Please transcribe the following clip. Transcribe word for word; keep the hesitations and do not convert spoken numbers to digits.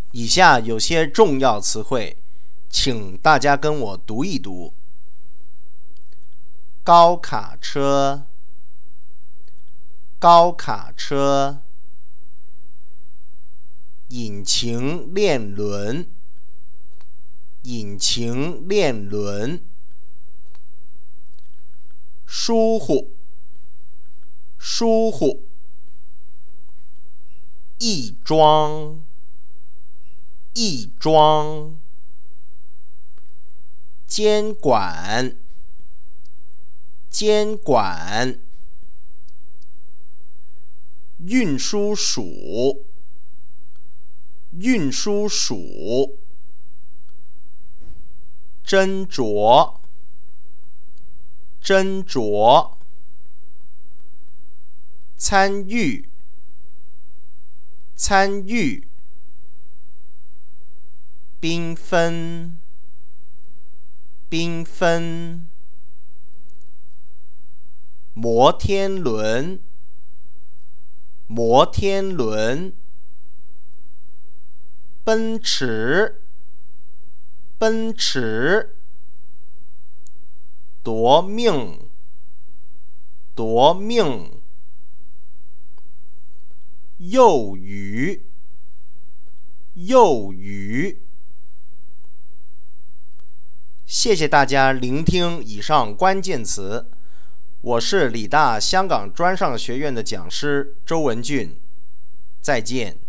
以下有些重要词汇，请大家跟我读一读。高卡车，高卡车，引擎链轮，引擎链轮，疏忽，疏忽，亦庄，亦庄，监管，监管，运输署，运输署，斟酌，斟酌，参与，参与，缤纷，缤纷，摩天轮，摩天轮，奔驰，奔驰，夺命，夺命，幼鱼，幼鱼。谢谢大家聆听以上关键词，我是理大香港专上学院的讲师周文俊，再见。